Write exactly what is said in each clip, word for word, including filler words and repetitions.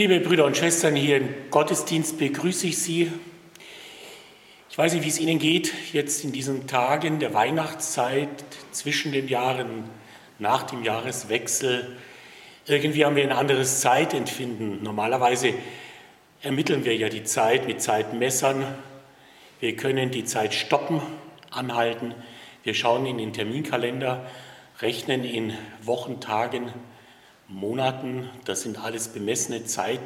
Liebe Brüder und Schwestern, hier im Gottesdienst begrüße ich Sie. Ich weiß nicht, wie es Ihnen geht, jetzt in diesen Tagen der Weihnachtszeit, zwischen den Jahren, nach dem Jahreswechsel. Irgendwie haben wir ein anderes Zeitempfinden. Normalerweise ermitteln wir ja die Zeit mit Zeitmessern. Wir können die Zeit stoppen, anhalten. Wir schauen in den Terminkalender, rechnen in Wochen, Tagen, Monaten. Das sind alles bemessene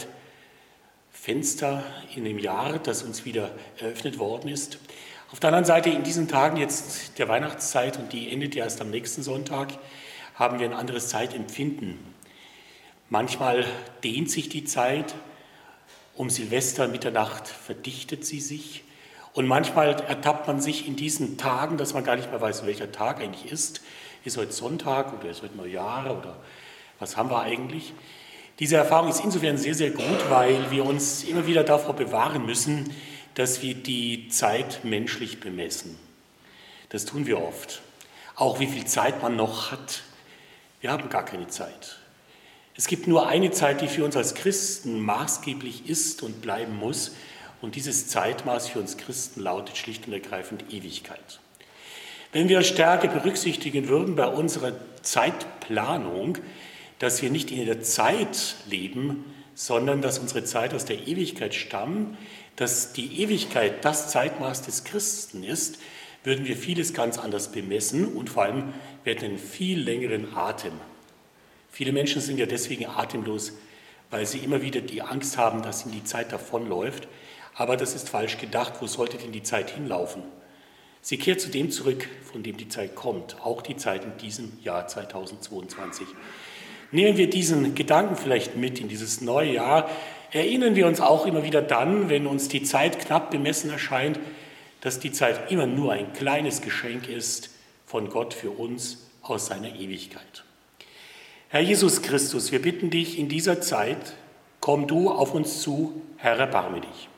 Zeitfenster in dem Jahr, das uns wieder eröffnet worden ist. Auf der anderen Seite, in diesen Tagen jetzt der Weihnachtszeit, und die endet ja erst am nächsten Sonntag, haben wir ein anderes Zeitempfinden. Manchmal dehnt sich die Zeit, um Silvester, Mitternacht verdichtet sie sich. Und manchmal ertappt man sich in diesen Tagen, dass man gar nicht mehr weiß, welcher Tag eigentlich ist. Ist heute Sonntag oder ist heute Neujahr oder was haben wir eigentlich? Diese Erfahrung ist insofern sehr, sehr gut, weil wir uns immer wieder davor bewahren müssen, dass wir die Zeit menschlich bemessen. Das tun wir oft. Auch wie viel Zeit man noch hat. Wir haben gar keine Zeit. Es gibt nur eine Zeit, die für uns als Christen maßgeblich ist und bleiben muss. Und dieses Zeitmaß für uns Christen lautet schlicht und ergreifend Ewigkeit. Wenn wir stärker berücksichtigen würden bei unserer Zeitplanung, dass wir nicht in der Zeit leben, sondern dass unsere Zeit aus der Ewigkeit stammt, dass die Ewigkeit das Zeitmaß des Christen ist, würden wir vieles ganz anders bemessen und vor allem wir hätten einen viel längeren Atem. Viele Menschen sind ja deswegen atemlos, weil sie immer wieder die Angst haben, dass ihnen die Zeit davonläuft. Aber das ist falsch gedacht. Wo sollte denn die Zeit hinlaufen? Sie kehrt zu dem zurück, von dem die Zeit kommt, auch die Zeit in diesem Jahr zweitausendzweiundzwanzig. Nehmen wir diesen Gedanken vielleicht mit in dieses neue Jahr. Erinnern wir uns auch immer wieder dann, wenn uns die Zeit knapp bemessen erscheint, dass die Zeit immer nur ein kleines Geschenk ist von Gott für uns aus seiner Ewigkeit. Herr Jesus Christus, wir bitten dich in dieser Zeit, komm du auf uns zu, Herr, erbarme dich.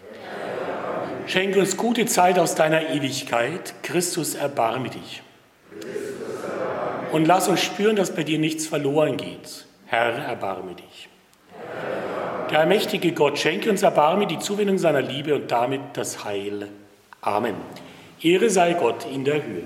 Schenke uns gute Zeit aus deiner Ewigkeit, Christus, erbarme dich. Und lass uns spüren, dass bei dir nichts verloren geht. Herr, erbarme dich. Der allmächtige Gott schenke uns Erbarme, die Zuwendung seiner Liebe und damit das Heil. Amen. Ehre sei Gott in der Höhe.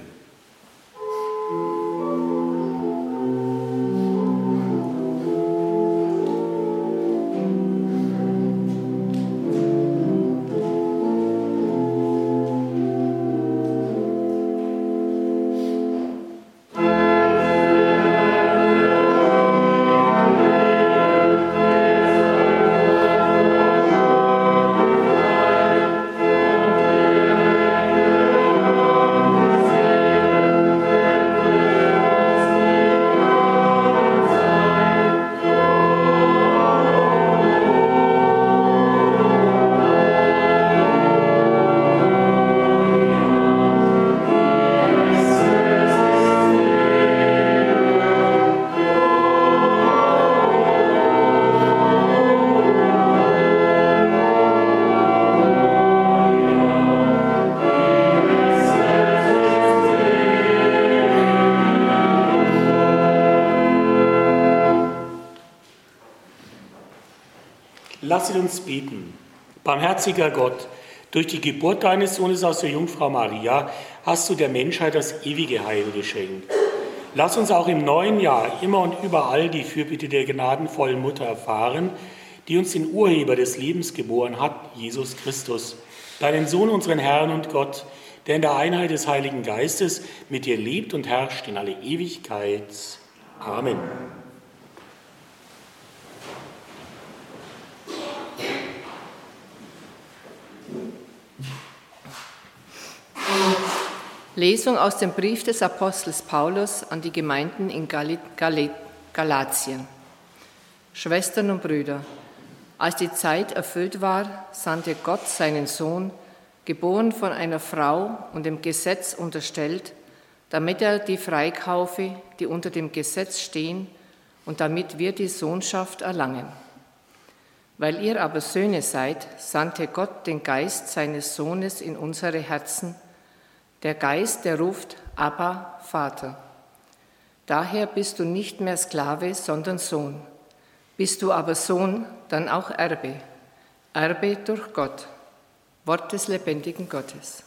Lasset uns beten. Barmherziger Gott, durch die Geburt deines Sohnes aus der Jungfrau Maria hast du der Menschheit das ewige Heil geschenkt. Lass uns auch im neuen Jahr immer und überall die Fürbitte der gnadenvollen Mutter erfahren, die uns den Urheber des Lebens geboren hat, Jesus Christus, deinen Sohn, unseren Herrn und Gott, der in der Einheit des Heiligen Geistes mit dir lebt und herrscht in alle Ewigkeit. Amen. Lesung aus dem Brief des Apostels Paulus an die Gemeinden in Gal- Gal- Galatien. Schwestern und Brüder, als die Zeit erfüllt war, sandte Gott seinen Sohn, geboren von einer Frau und dem Gesetz unterstellt, damit er die freikaufe, die unter dem Gesetz stehen, und damit wir die Sohnschaft erlangen. Weil ihr aber Söhne seid, sandte Gott den Geist seines Sohnes in unsere Herzen, der Geist, der ruft, Abba, Vater. Daher bist du nicht mehr Sklave, sondern Sohn. Bist du aber Sohn, dann auch Erbe. Erbe durch Gott. Wort des lebendigen Gottes.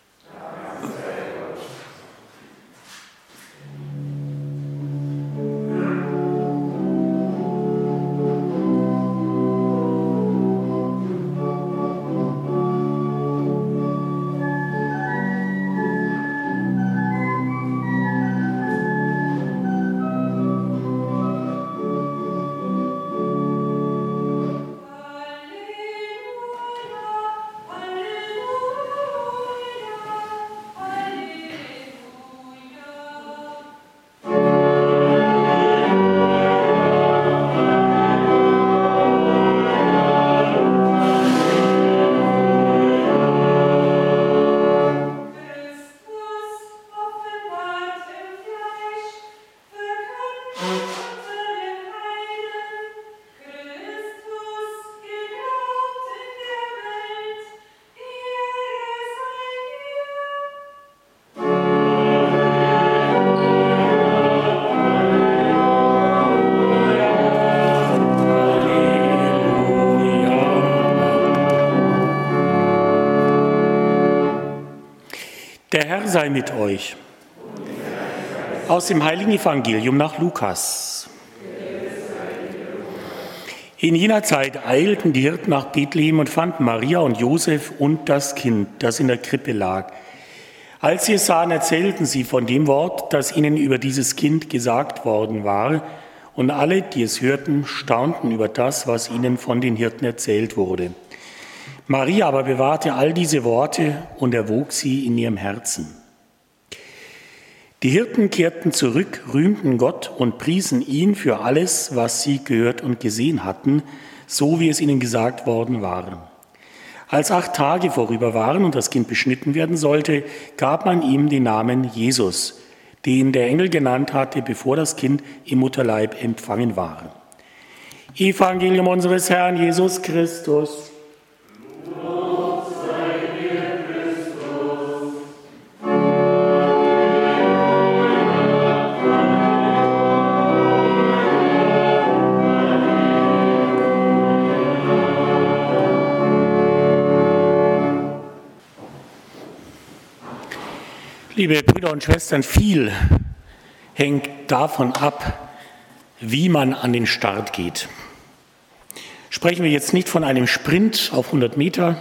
Der Herr sei mit euch. Aus dem heiligen Evangelium nach Lukas. In jener Zeit eilten die Hirten nach Bethlehem und fanden Maria und Josef und das Kind, das in der Krippe lag. Als sie es sahen, erzählten sie von dem Wort, das ihnen über dieses Kind gesagt worden war. Und alle, die es hörten, staunten über das, was ihnen von den Hirten erzählt wurde. Maria aber bewahrte all diese Worte und erwog sie in ihrem Herzen. Die Hirten kehrten zurück, rühmten Gott und priesen ihn für alles, was sie gehört und gesehen hatten, so wie es ihnen gesagt worden war. Als acht Tage vorüber waren und das Kind beschnitten werden sollte, gab man ihm den Namen Jesus, den der Engel genannt hatte, bevor das Kind im Mutterleib empfangen war. Evangelium unseres Herrn Jesus Christus. Liebe Brüder und Schwestern, viel hängt davon ab, wie man an den Start geht. Sprechen wir jetzt nicht von einem Sprint auf hundert Meter,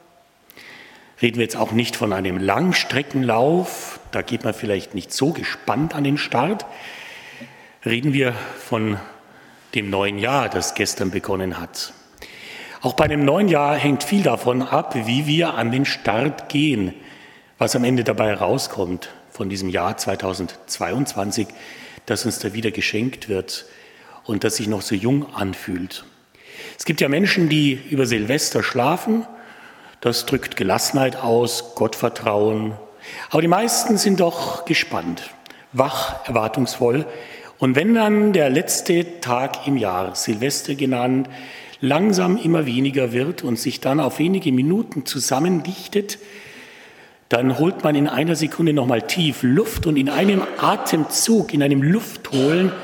reden wir jetzt auch nicht von einem Langstreckenlauf, da geht man vielleicht nicht so gespannt an den Start, reden wir von dem neuen Jahr, das gestern begonnen hat. Auch bei einem neuen Jahr hängt viel davon ab, wie wir an den Start gehen, was am Ende dabei rauskommt von diesem Jahr zweitausendzweiundzwanzig, das uns da wieder geschenkt wird und das sich noch so jung anfühlt. Es gibt ja Menschen, die über Silvester schlafen, das drückt Gelassenheit aus, Gottvertrauen, aber die meisten sind doch gespannt, wach, erwartungsvoll. Und wenn dann der letzte Tag im Jahr, Silvester genannt, langsam immer weniger wird und sich dann auf wenige Minuten zusammendichtet, dann holt man in einer Sekunde nochmal tief Luft und in einem Atemzug, in einem Luftholen,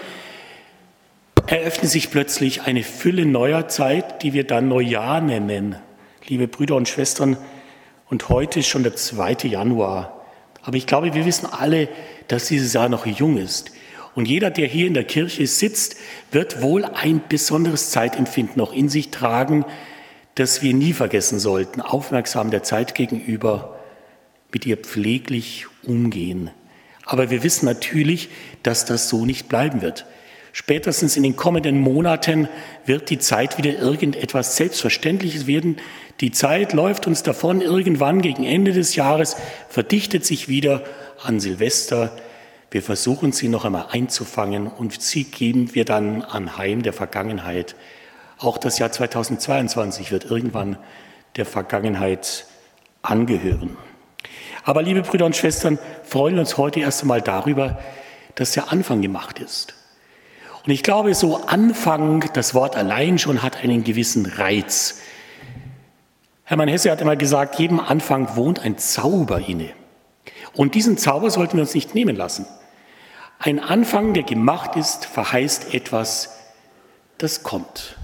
eröffnet sich plötzlich eine Fülle neuer Zeit, die wir dann Neujahr nennen. Liebe Brüder und Schwestern, und heute ist schon der zweite Januar. Aber ich glaube, wir wissen alle, dass dieses Jahr noch jung ist. Und jeder, der hier in der Kirche sitzt, wird wohl ein besonderes Zeitempfinden noch in sich tragen, das wir nie vergessen sollten, aufmerksam der Zeit gegenüber, mit ihr pfleglich umgehen. Aber wir wissen natürlich, dass das so nicht bleiben wird. Spätestens in den kommenden Monaten wird die Zeit wieder irgendetwas Selbstverständliches werden. Die Zeit läuft uns davon, irgendwann gegen Ende des Jahres, verdichtet sich wieder an Silvester. Wir versuchen sie noch einmal einzufangen und sie geben wir dann anheim der Vergangenheit. Auch das Jahr zweitausendzweiundzwanzig wird irgendwann der Vergangenheit angehören. Aber liebe Brüder und Schwestern, freuen wir uns heute erst einmal darüber, dass der Anfang gemacht ist. Und ich glaube, so Anfang, das Wort allein schon hat einen gewissen Reiz. Hermann Hesse hat einmal gesagt, jedem Anfang wohnt ein Zauber inne. Und diesen Zauber sollten wir uns nicht nehmen lassen. Ein Anfang, der gemacht ist, verheißt etwas, das kommt.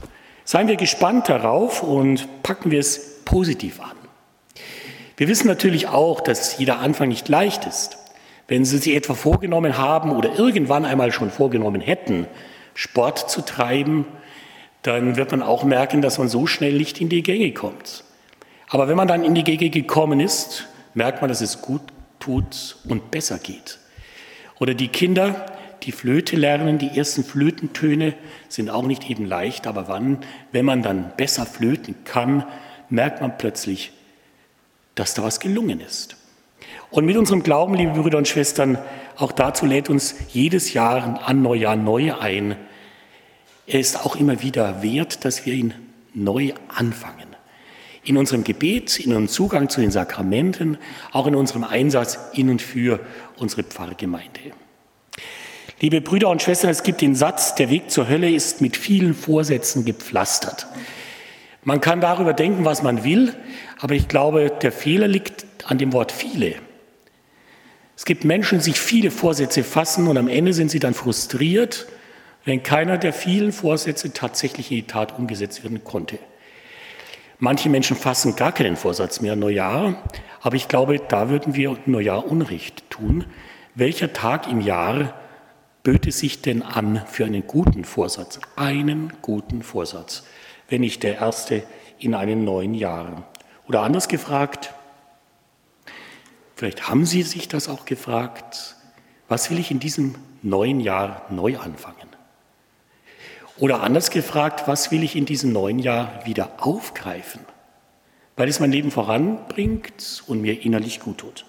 Seien wir gespannt darauf und packen wir es positiv an. Wir wissen natürlich auch, dass jeder Anfang nicht leicht ist. Wenn Sie sich etwa vorgenommen haben oder irgendwann einmal schon vorgenommen hätten, Sport zu treiben, dann wird man auch merken, dass man so schnell nicht in die Gänge kommt. Aber wenn man dann in die Gänge gekommen ist, merkt man, dass es gut tut und besser geht. Oder die Kinder, die Flöte lernen, die ersten Flötentöne sind auch nicht eben leicht, aber wann, wenn man dann besser flöten kann, merkt man plötzlich, dass da was gelungen ist. Und mit unserem Glauben, liebe Brüder und Schwestern, auch dazu lädt uns jedes Jahr an Neujahr neu ein. Er ist auch immer wieder wert, dass wir ihn neu anfangen. In unserem Gebet, in unserem Zugang zu den Sakramenten, auch in unserem Einsatz in und für unsere Pfarrgemeinde. Liebe Brüder und Schwestern, es gibt den Satz, der Weg zur Hölle ist mit vielen Vorsätzen gepflastert. Man kann darüber denken, was man will, aber ich glaube, der Fehler liegt an dem Wort viele. Es gibt Menschen, die sich viele Vorsätze fassen und am Ende sind sie dann frustriert, wenn keiner der vielen Vorsätze tatsächlich in die Tat umgesetzt werden konnte. Manche Menschen fassen gar keinen Vorsatz mehr Neujahr, aber ich glaube, da würden wir Neujahr Unrecht tun. Welcher Tag im Jahr böte sich denn an für einen guten Vorsatz? Einen guten Vorsatz, wenn nicht der erste in einem neuen Jahr. Oder anders gefragt, vielleicht haben Sie sich das auch gefragt, was will ich in diesem neuen Jahr neu anfangen? Oder anders gefragt, was will ich in diesem neuen Jahr wieder aufgreifen, weil es mein Leben voranbringt und mir innerlich gut tut.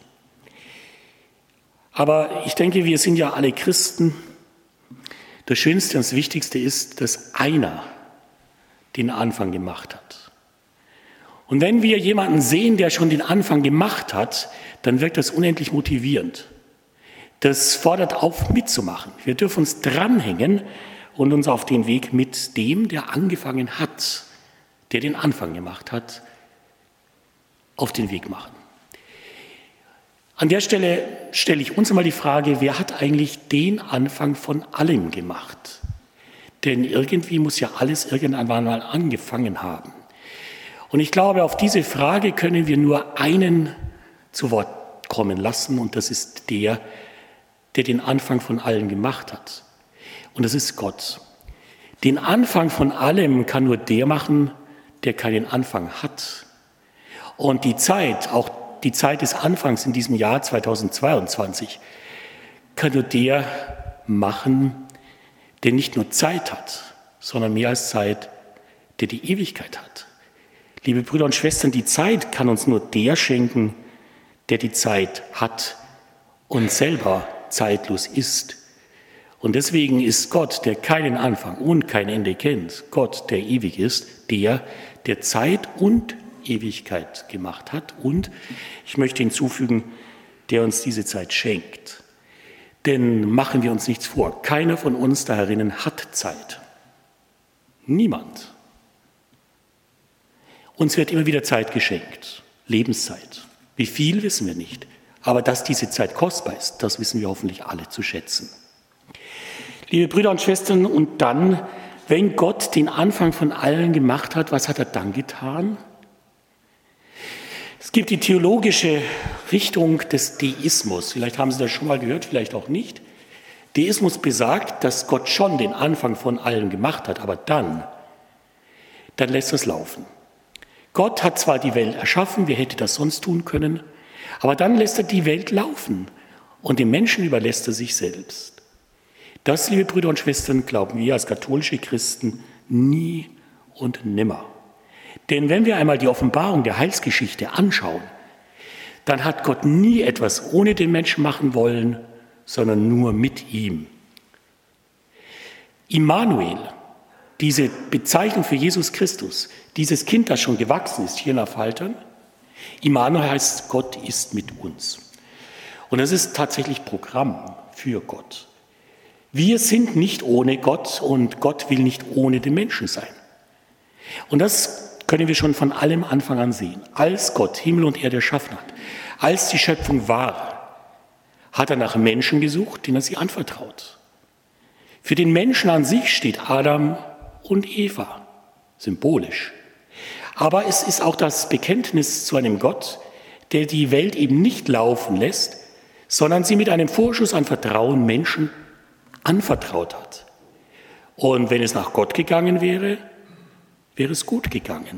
Aber ich denke, wir sind ja alle Christen. Das Schönste und das Wichtigste ist, dass einer den Anfang gemacht hat. Und wenn wir jemanden sehen, der schon den Anfang gemacht hat, dann wirkt das unendlich motivierend. Das fordert auf, mitzumachen. Wir dürfen uns dranhängen und uns auf den Weg mit dem, der angefangen hat, der den Anfang gemacht hat, auf den Weg machen. An der Stelle stelle ich uns einmal die Frage, wer hat eigentlich den Anfang von allem gemacht? Denn irgendwie muss ja alles irgendwann mal angefangen haben. Und ich glaube, auf diese Frage können wir nur einen zu Wort kommen lassen, und das ist der, der den Anfang von allem gemacht hat. Und das ist Gott. Den Anfang von allem kann nur der machen, der keinen Anfang hat. Und die Zeit, auch die Zeit des Anfangs in diesem Jahr zweitausendzweiundzwanzig, kann nur der machen, der nicht nur Zeit hat, sondern mehr als Zeit, der die Ewigkeit hat. Liebe Brüder und Schwestern, die Zeit kann uns nur der schenken, der die Zeit hat und selber zeitlos ist. Und deswegen ist Gott, der keinen Anfang und kein Ende kennt, Gott, der ewig ist, der, der Zeit und Ewigkeit gemacht hat und, ich möchte hinzufügen, der uns diese Zeit schenkt. Denn machen wir uns nichts vor, keiner von uns da herinnen hat Zeit. Niemand. Uns wird immer wieder Zeit geschenkt, Lebenszeit. Wie viel, wissen wir nicht. Aber dass diese Zeit kostbar ist, das wissen wir hoffentlich alle zu schätzen. Liebe Brüder und Schwestern, und dann, wenn Gott den Anfang von allen gemacht hat, was hat er dann getan? Es gibt die theologische Richtung des Deismus. Vielleicht haben Sie das schon mal gehört, vielleicht auch nicht. Deismus besagt, dass Gott schon den Anfang von allen gemacht hat, aber dann, dann lässt er es laufen. Gott hat zwar die Welt erschaffen, wer hätte das sonst tun können, aber dann lässt er die Welt laufen und dem Menschen überlässt er sich selbst. Das, liebe Brüder und Schwestern, glauben wir als katholische Christen nie und nimmer. Denn wenn wir einmal die Offenbarung der Heilsgeschichte anschauen, dann hat Gott nie etwas ohne den Menschen machen wollen, sondern nur mit ihm. Immanuel, diese Bezeichnung für Jesus Christus, dieses Kind, das schon gewachsen ist, hier nach Faltern, Immanuel heißt, Gott ist mit uns. Und das ist tatsächlich Programm für Gott. Wir sind nicht ohne Gott und Gott will nicht ohne den Menschen sein. Und das können wir schon von allem Anfang an sehen. Als Gott Himmel und Erde erschaffen hat, als die Schöpfung war, hat er nach Menschen gesucht, denen er sie anvertraut. Für den Menschen an sich steht Adam und Eva. symbolisch. Aber es ist auch das Bekenntnis zu einem Gott, der die Welt eben nicht laufen lässt, sondern sie mit einem Vorschuss an Vertrauen Menschen anvertraut hat. Und wenn es nach Gott gegangen wäre, wäre es gut gegangen.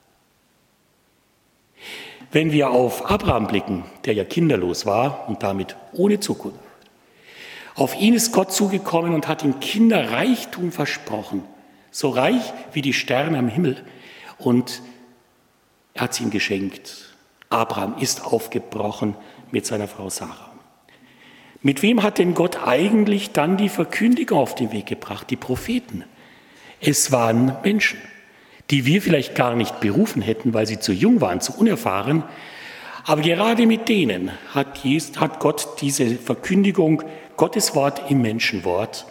Wenn wir auf Abraham blicken, der ja kinderlos war und damit ohne Zukunft, auf ihn ist Gott zugekommen und hat ihm Kinderreichtum versprochen, so reich wie die Sterne am Himmel. Und er hat sie ihm geschenkt. Abraham ist aufgebrochen mit seiner Frau Sarah. Mit wem hat denn Gott eigentlich dann die Verkündigung auf den Weg gebracht? Die Propheten. Es waren Menschen, die wir vielleicht gar nicht berufen hätten, weil sie zu jung waren, zu unerfahren. Aber gerade mit denen hat, Jesus, hat Gott diese Verkündigung, Gottes Wort im Menschenwort,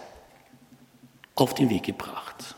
auf den Weg gebracht.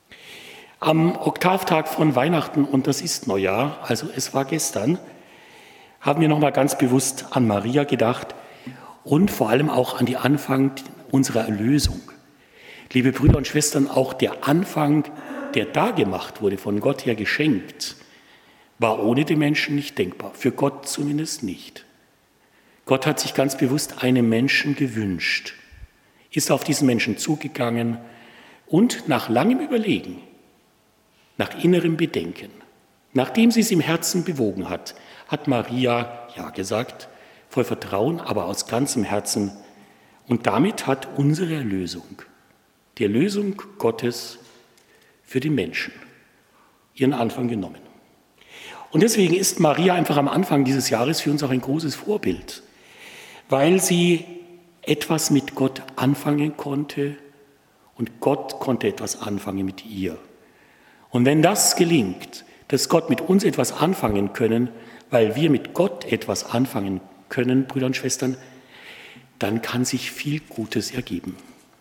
Am Oktavtag von Weihnachten, und das ist Neujahr, also es war gestern, haben wir nochmal ganz bewusst an Maria gedacht und vor allem auch an den Anfang unserer Erlösung. Liebe Brüder und Schwestern, auch der Anfang, der da gemacht wurde, von Gott her geschenkt, war ohne den Menschen nicht denkbar, für Gott zumindest nicht. Gott hat sich ganz bewusst einen Menschen gewünscht, ist auf diesen Menschen zugegangen und nach langem Überlegen, nach innerem Bedenken, nachdem sie es im Herzen bewogen hat, hat Maria ja gesagt, voll Vertrauen, aber aus ganzem Herzen. Und damit hat unsere Erlösung, die Erlösung Gottes für die Menschen, ihren Anfang genommen. Und deswegen ist Maria einfach am Anfang dieses Jahres für uns auch ein großes Vorbild, weil sie etwas mit Gott anfangen konnte und Gott konnte etwas anfangen mit ihr. Und wenn das gelingt, dass Gott mit uns etwas anfangen können, weil wir mit Gott etwas anfangen können, Brüder und Schwestern, dann kann sich viel Gutes ergeben.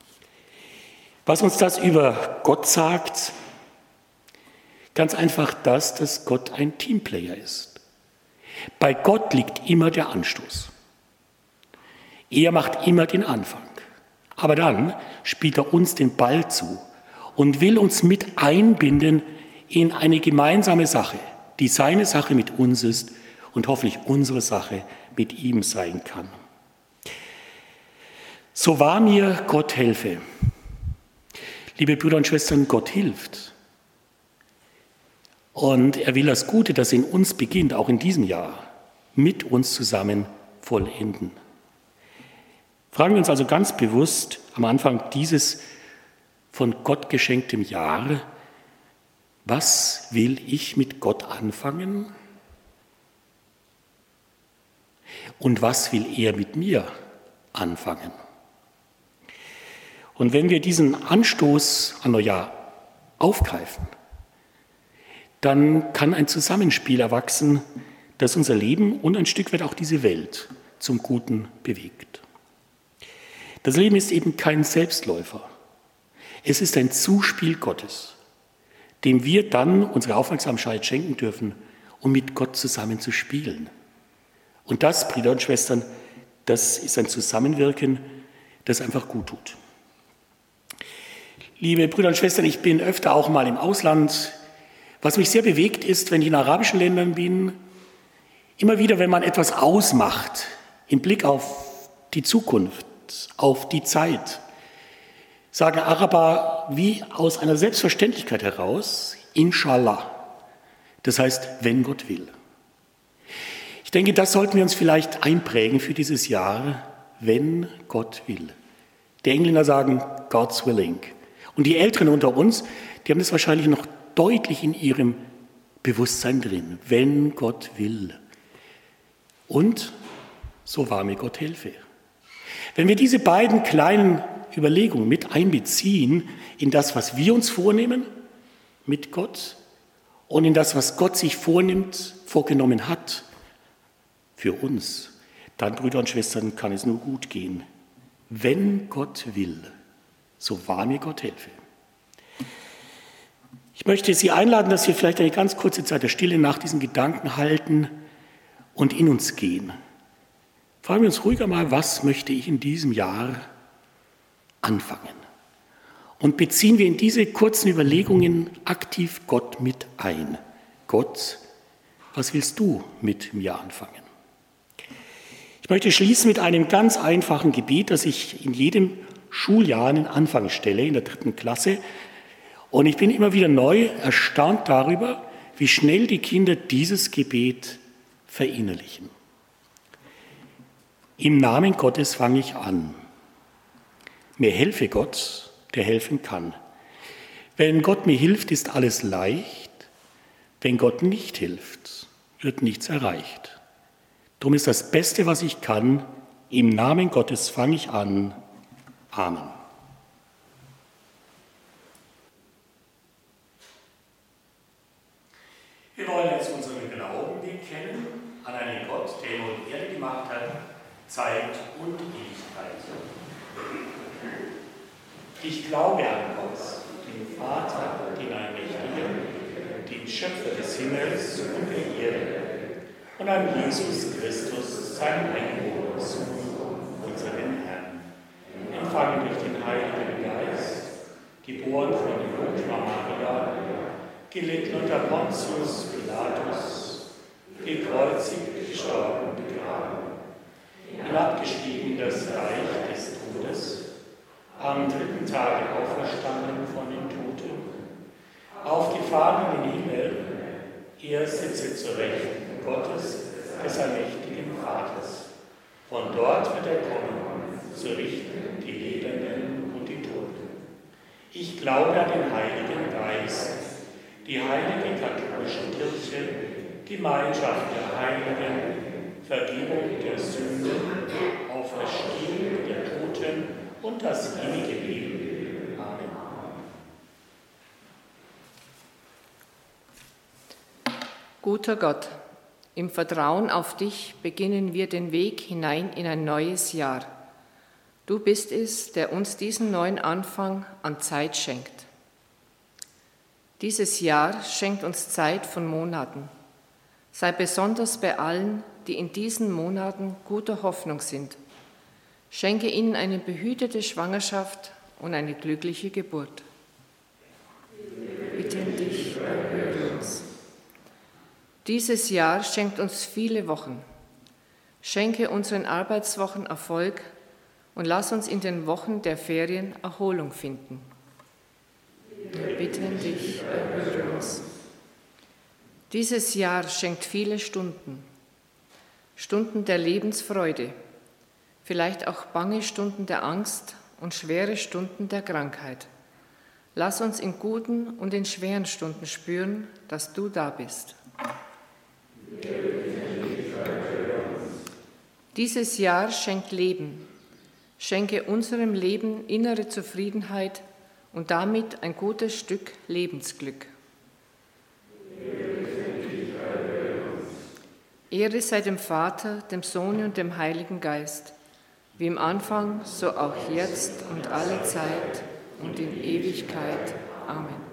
Was uns das über Gott sagt, ganz einfach das, dass Gott ein Teamplayer ist. Bei Gott liegt immer der Anstoß. Er macht immer den Anfang. Aber dann spielt er uns den Ball zu und will uns mit einbinden in eine gemeinsame Sache, die seine Sache mit uns ist und hoffentlich unsere Sache mit ihm sein kann. So wahr mir Gott helfe. Liebe Brüder und Schwestern, Gott hilft. Und er will das Gute, das in uns beginnt, auch in diesem Jahr, mit uns zusammen vollenden. Fragen wir uns also ganz bewusst am Anfang dieses von Gott geschenktem Jahr, was will ich mit Gott anfangen? Und was will er mit mir anfangen? Und wenn wir diesen Anstoß an Neujahr aufgreifen, dann kann ein Zusammenspiel erwachsen, das unser Leben und ein Stück weit auch diese Welt zum Guten bewegt. Das Leben ist eben kein Selbstläufer. Es ist ein Zuspiel Gottes, dem wir dann unsere Aufmerksamkeit schenken dürfen, um mit Gott zusammen zu spielen. Und das, Brüder und Schwestern, das ist ein Zusammenwirken, das einfach gut tut. Liebe Brüder und Schwestern, ich bin öfter auch mal im Ausland. Was mich sehr bewegt ist, wenn ich in arabischen Ländern bin, immer wieder, wenn man etwas ausmacht, im Blick auf die Zukunft, auf die Zeit, sagen Araber wie aus einer Selbstverständlichkeit heraus, Inshallah. Das heißt, wenn Gott will. Ich denke, das sollten wir uns vielleicht einprägen für dieses Jahr, wenn Gott will. Die Engländer sagen, God's willing. Und die Älteren unter uns, die haben das wahrscheinlich noch deutlich in ihrem Bewusstsein drin, wenn Gott will. Und so wahr mir Gott helfe. Wenn wir diese beiden kleinen Überlegungen mit einbeziehen in das, was wir uns vornehmen mit Gott und in das, was Gott sich vornimmt, vorgenommen hat für uns, dann, Brüder und Schwestern, kann es nur gut gehen. Wenn Gott will, so wahr mir Gott helfe. Ich möchte Sie einladen, dass wir vielleicht eine ganz kurze Zeit der Stille nach diesen Gedanken halten und in uns gehen. Fragen wir uns ruhiger mal, was möchte ich in diesem Jahr anfangen? Und beziehen wir in diese kurzen Überlegungen aktiv Gott mit ein. Gott, was willst du mit mir anfangen? Ich möchte schließen mit einem ganz einfachen Gebet, das ich in jedem Schuljahr an den Anfang stelle, in der dritten Klasse. Und ich bin immer wieder neu erstaunt darüber, wie schnell die Kinder dieses Gebet verinnerlichen. Im Namen Gottes fange ich an. Mir helfe Gott, der helfen kann. Wenn Gott mir hilft, ist alles leicht. Wenn Gott nicht hilft, wird nichts erreicht. Darum ist das Beste, was ich kann, im Namen Gottes fange ich an. Amen. Wir wollen jetzt unseren Glauben bekennen an einen Gott, der Himmel und Erde gemacht hat, Zeit und Ewigkeit. Ich glaube an Gott, den Vater, den Allmächtigen, den Schöpfer des Himmels und der Erde, und an Jesus Christus, seinen eingeborenen Sohn, unseren Herrn, empfangen durch den Heiligen Geist, geboren von der Jungfrau Maria, gelitten unter Pontius Pilatus, gekreuzigt, gestorben, begraben, hinabgestiegen in das Reich des Todes, am dritten Tage auferstanden von den Toten, aufgefahren in den Himmel, er sitze zur Rechten Gottes, des allmächtigen Vaters. Von dort wird er kommen, zu richten die Lebenden und die Toten. Ich glaube an den Heiligen Geist, die heilige katholische Kirche, Gemeinschaft der Heiligen, Vergebung der Sünden, Auferstehung der Toten und das ewige Leben. Amen. Guter Gott, im Vertrauen auf dich beginnen wir den Weg hinein in ein neues Jahr. Du bist es, der uns diesen neuen Anfang an Zeit schenkt. Dieses Jahr schenkt uns Zeit von Monaten. Sei besonders bei allen, die in diesen Monaten guter Hoffnung sind. Schenke ihnen eine behütete Schwangerschaft und eine glückliche Geburt. Wir bitten dich, erhöre uns. Dieses Jahr schenkt uns viele Wochen. Schenke unseren Arbeitswochen Erfolg und lass uns in den Wochen der Ferien Erholung finden. Wir bitten dich, erhöre uns. Dieses Jahr schenkt viele Stunden. Stunden der Lebensfreude, vielleicht auch bange Stunden der Angst und schwere Stunden der Krankheit. Lass uns in guten und in schweren Stunden spüren, dass du da bist. Dieses Jahr schenkt Leben. Schenke unserem Leben innere Zufriedenheit und damit ein gutes Stück Lebensglück. Ehre sei dem Vater, dem Sohn und dem Heiligen Geist, wie im Anfang, so auch jetzt und alle Zeit und in Ewigkeit. Amen.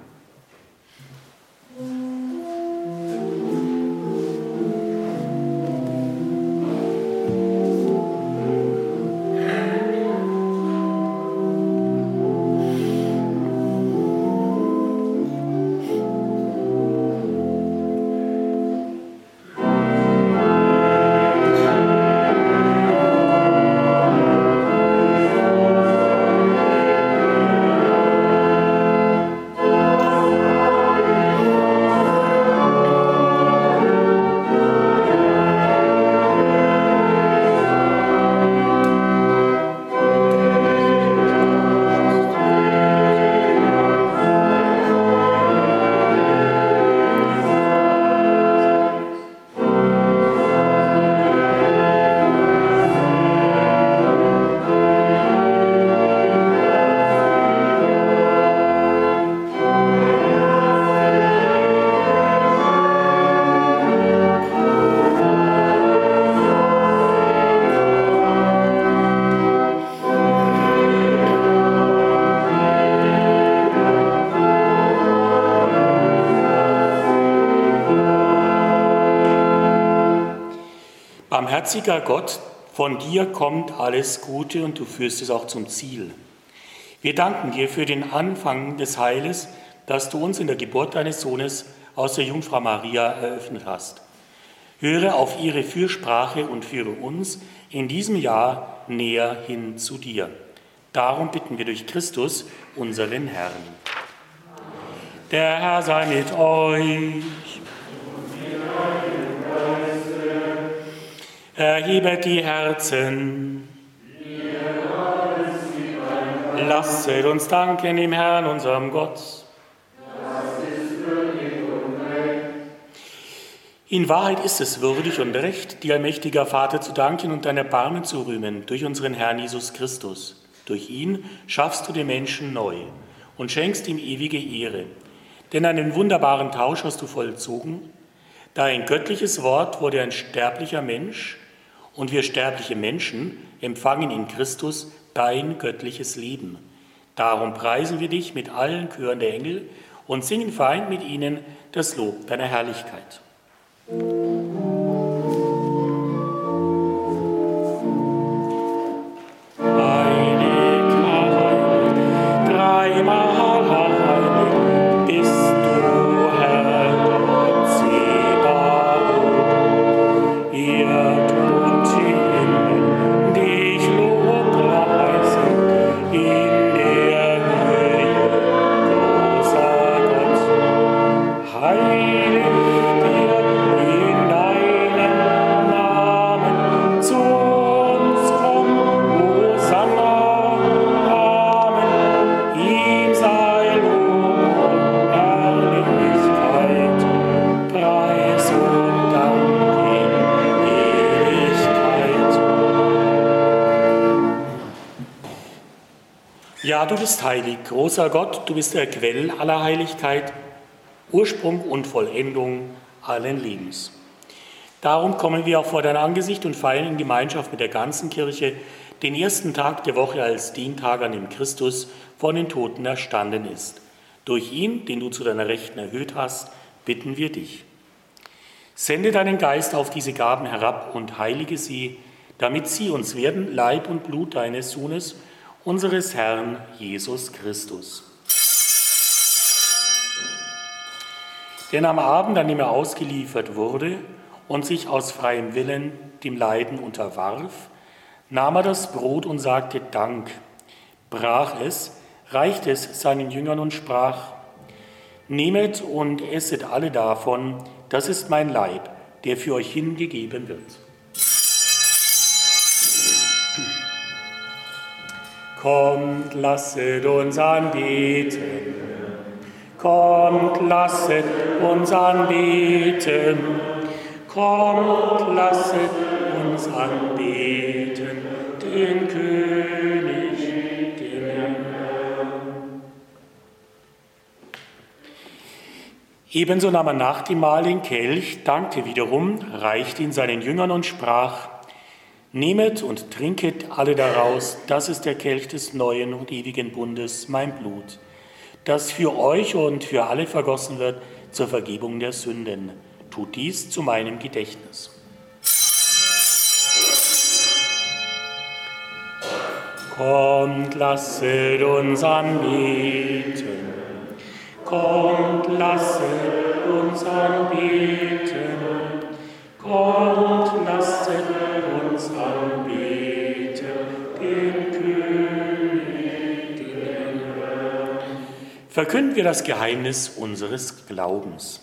Barmherziger Gott, von dir kommt alles Gute und du führst es auch zum Ziel. Wir danken dir für den Anfang des Heiles, das du uns in der Geburt deines Sohnes aus der Jungfrau Maria eröffnet hast. Höre auf ihre Fürsprache und führe uns in diesem Jahr näher hin zu dir. Darum bitten wir durch Christus, unseren Herrn. Der Herr sei mit euch. Erhebet die Herzen. Lasset uns danken dem Herrn, unserem Gott. In Wahrheit ist es würdig und recht, dir, allmächtiger Vater, zu danken und dein Erbarmen zu rühmen durch unseren Herrn Jesus Christus. Durch ihn schaffst du den Menschen neu und schenkst ihm ewige Ehre. Denn einen wunderbaren Tausch hast du vollzogen. Dein göttliches Wort wurde ein sterblicher Mensch und wir sterbliche Menschen empfangen in Christus dein göttliches Leben. Darum preisen wir dich mit allen Chören der Engel und singen vereint mit ihnen das Lob deiner Herrlichkeit. Ja, du bist heilig, großer Gott, du bist der Quell aller Heiligkeit, Ursprung und Vollendung allen Lebens. Darum kommen wir auch vor dein Angesicht und feiern in Gemeinschaft mit der ganzen Kirche den ersten Tag der Woche als den Tag, an dem Christus von den Toten erstanden ist. Durch ihn, den du zu deiner Rechten erhöht hast, bitten wir dich. Sende deinen Geist auf diese Gaben herab und heilige sie, damit sie uns werden, Leib und Blut deines Sohnes, unseres Herrn Jesus Christus. Denn am Abend, an dem er ausgeliefert wurde und sich aus freiem Willen dem Leiden unterwarf, nahm er das Brot und sagte Dank, brach es, reichte es seinen Jüngern und sprach, nehmet und esset alle davon, das ist mein Leib, der für euch hingegeben wird. Kommt, lasset uns anbeten. Kommt, lasset uns anbeten. Kommt, lasset uns anbeten, den König, den Herrn. Ebenso nahm er nach dem Mahl den Kelch, dankte wiederum, reichte ihn seinen Jüngern und sprach, nehmet und trinket alle daraus, das ist der Kelch des neuen und ewigen Bundes, mein Blut, das für euch und für alle vergossen wird zur Vergebung der Sünden. Tut dies zu meinem Gedächtnis. Kommt, lasset uns anbeten. Kommt, lasset uns anbeten. Kommt, lasset uns anbeten, den König, den Herrn. Verkünden wir das Geheimnis unseres Glaubens.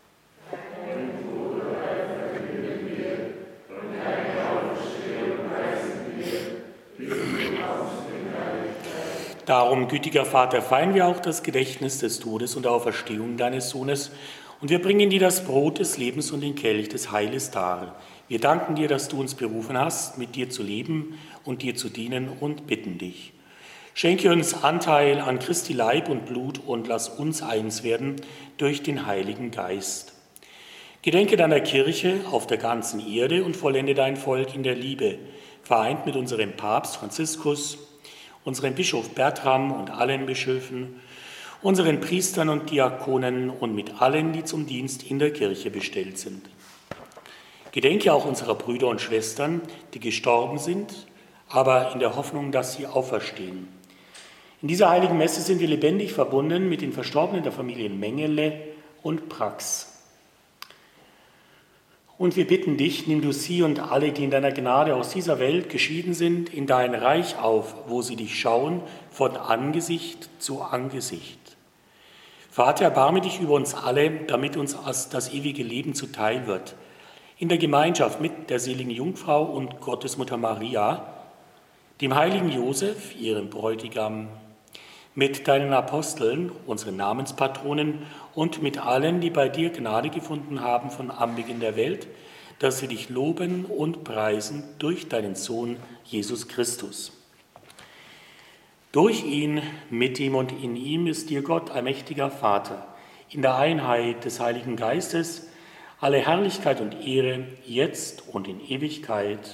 Darum, gütiger Vater, feiern wir auch das Gedächtnis des Todes und der Auferstehung deines Sohnes und wir bringen dir das Brot des Lebens und den Kelch des Heiles dar. Wir danken dir, dass du uns berufen hast, mit dir zu leben und dir zu dienen und bitten dich. Schenke uns Anteil an Christi Leib und Blut und lass uns eins werden durch den Heiligen Geist. Gedenke deiner Kirche auf der ganzen Erde und vollende dein Volk in der Liebe, vereint mit unserem Papst Franziskus, unserem Bischof Bertram und allen Bischöfen, unseren Priestern und Diakonen und mit allen, die zum Dienst in der Kirche bestellt sind. Gedenke auch unserer Brüder und Schwestern, die gestorben sind, aber in der Hoffnung, dass sie auferstehen. In dieser heiligen Messe sind wir lebendig verbunden mit den Verstorbenen der Familien Mengele und Prax. Und wir bitten dich, nimm du sie und alle, die in deiner Gnade aus dieser Welt geschieden sind, in dein Reich auf, wo sie dich schauen, von Angesicht zu Angesicht. Vater, erbarme dich über uns alle, damit uns das ewige Leben zuteil wird. In der Gemeinschaft mit der seligen Jungfrau und Gottesmutter Maria, dem heiligen Josef, ihrem Bräutigam, mit deinen Aposteln, unseren Namenspatronen, und mit allen, die bei dir Gnade gefunden haben von Anbeginn der Welt, dass sie dich loben und preisen durch deinen Sohn Jesus Christus. Durch ihn, mit ihm und in ihm ist dir Gott, allmächtiger Vater, in der Einheit des Heiligen Geistes, alle Herrlichkeit und Ehre, jetzt und in Ewigkeit.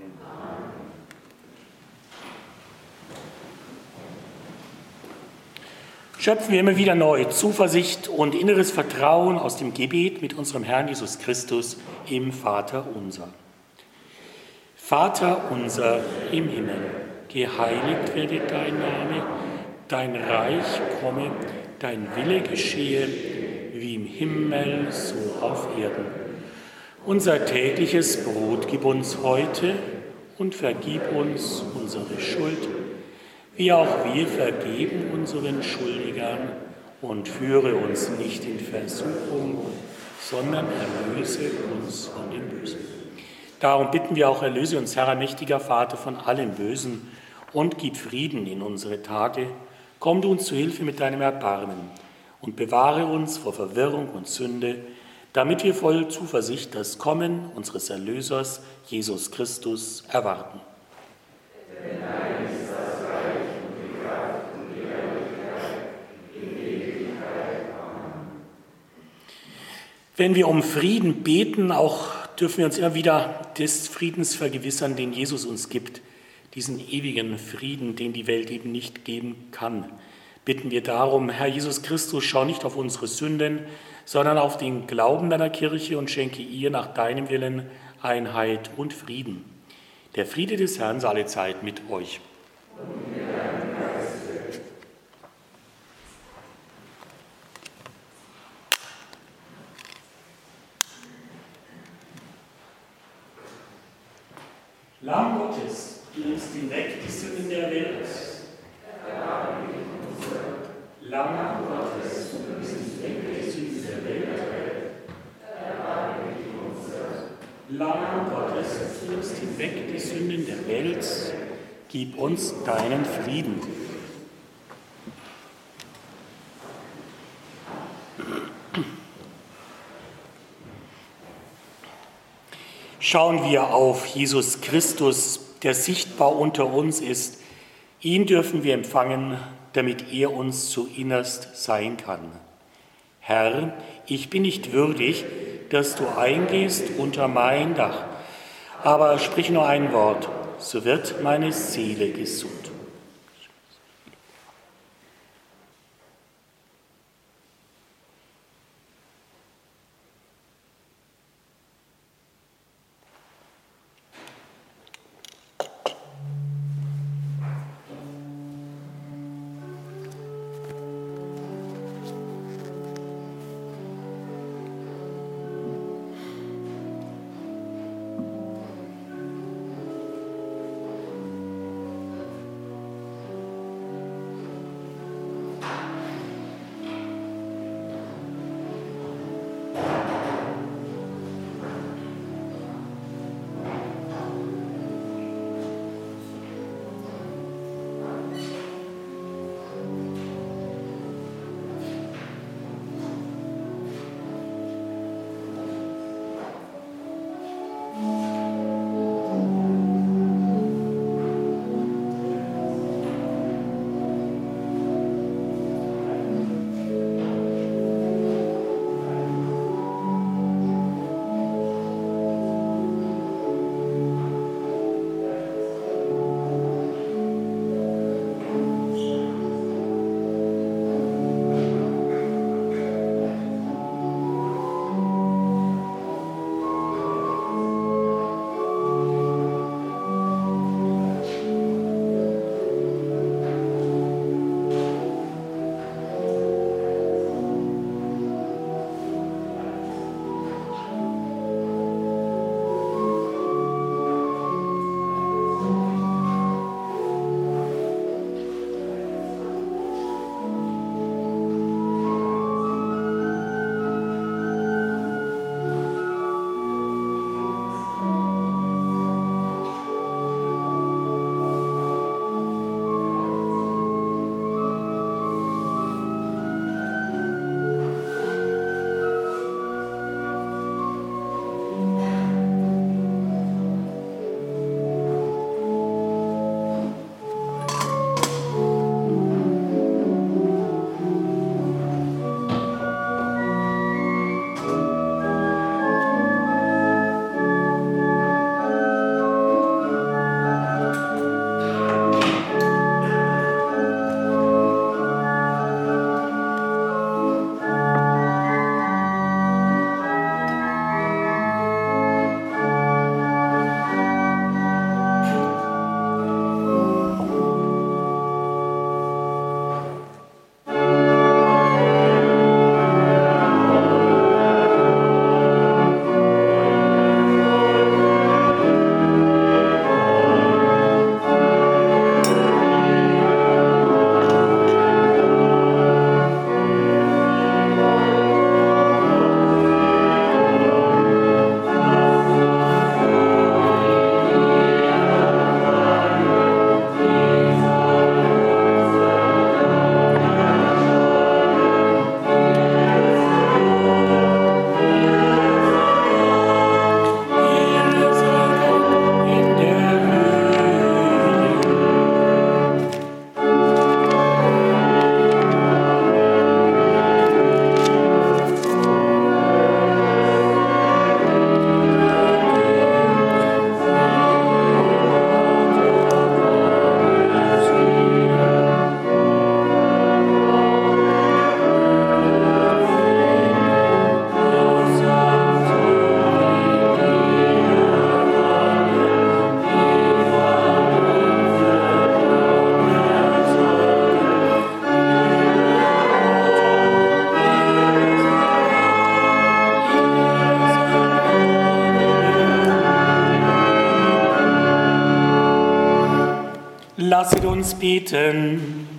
Schöpfen wir immer wieder neu Zuversicht und inneres Vertrauen aus dem Gebet mit unserem Herrn Jesus Christus im Vater unser. Vater unser im Himmel, geheiligt werde dein Name, dein Reich komme, dein Wille geschehe, wie im Himmel, so auf Erden. Unser tägliches Brot gib uns heute und vergib uns unsere Schuld, wie auch wir vergeben unseren Schuldigern, und führe uns nicht in Versuchung, sondern erlöse uns von dem Bösen. Darum bitten wir auch, erlöse uns, Herr, allmächtiger Vater, von allem Bösen und gib Frieden in unsere Tage. Komm du uns zu Hilfe mit deinem Erbarmen und bewahre uns vor Verwirrung und Sünde, damit wir voll Zuversicht das Kommen unseres Erlösers, Jesus Christus, erwarten. Wenn wir um Frieden beten, auch dürfen wir uns immer wieder des Friedens vergewissern, den Jesus uns gibt, diesen ewigen Frieden, den die Welt eben nicht geben kann. Bitten wir darum, Herr Jesus Christus, schau nicht auf unsere Sünden, sondern auf den Glauben deiner Kirche und schenke ihr nach deinem Willen Einheit und Frieden. Der Friede des Herrn sei alle Zeit mit euch. Lamm Gottes, du nimmst hinweg die Sünden der Welt. Lamm Gottes, du nimmst hinweg die Sünden der Welt. Lamm Gottes, du nimmst hinweg die Sünden der Welt. Gib uns deinen Frieden. Schauen wir auf Jesus Christus, der sichtbar unter uns ist. Ihn dürfen wir empfangen, damit er uns zu innerst sein kann. Herr, ich bin nicht würdig, dass du eingehst unter mein Dach, aber sprich nur ein Wort, so wird meine Seele gesund. Lasset uns beten.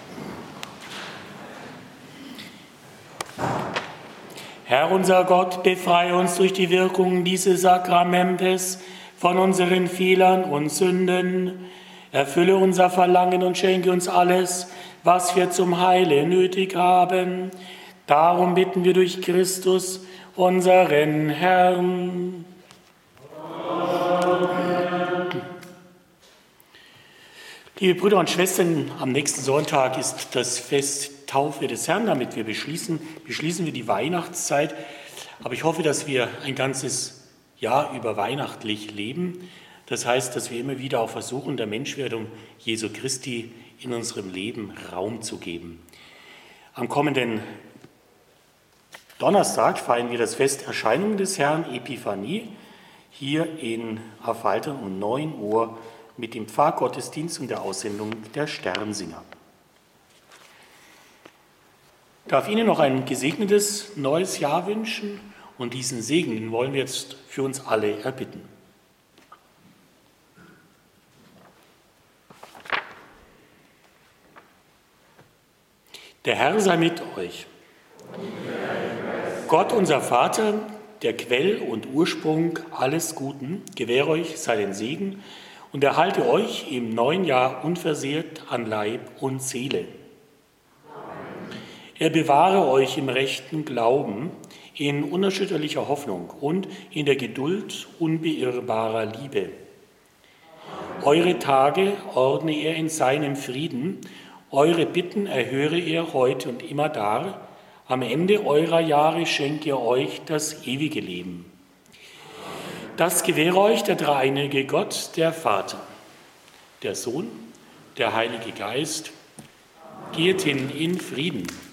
Herr unser Gott, befreie uns durch die Wirkung dieses Sakramentes von unseren Fehlern und Sünden. Erfülle unser Verlangen und schenke uns alles, was wir zum Heile nötig haben. Darum bitten wir durch Christus, unseren Herrn. Liebe Brüder und Schwestern, am nächsten Sonntag ist das Fest Taufe des Herrn. Damit wir beschließen, beschließen wir die Weihnachtszeit. Aber ich hoffe, dass wir ein ganzes Jahr über weihnachtlich leben. Das heißt, dass wir immer wieder auch versuchen, der Menschwerdung Jesu Christi in unserem Leben Raum zu geben. Am kommenden Donnerstag feiern wir das Fest Erscheinung des Herrn, Epiphanie, hier in Affaltern um neun Uhr mit dem Pfarrgottesdienst und der Aussendung der Sternsinger. Ich darf Ihnen noch ein gesegnetes neues Jahr wünschen und diesen Segen wollen wir jetzt für uns alle erbitten. Der Herr sei mit euch. Gott, unser Vater, der Quell und Ursprung alles Guten, gewähre euch seinen Segen und erhalte euch im neuen Jahr unversehrt an Leib und Seele. Er bewahre euch im rechten Glauben, in unerschütterlicher Hoffnung und in der Geduld unbeirrbarer Liebe. Eure Tage ordne er in seinem Frieden, eure Bitten erhöre er heute und immer dar. Am Ende eurer Jahre schenkt er euch das ewige Leben. Das gewähre euch der dreieinige Gott, der Vater, der Sohn, der Heilige Geist. Geht hin in Frieden.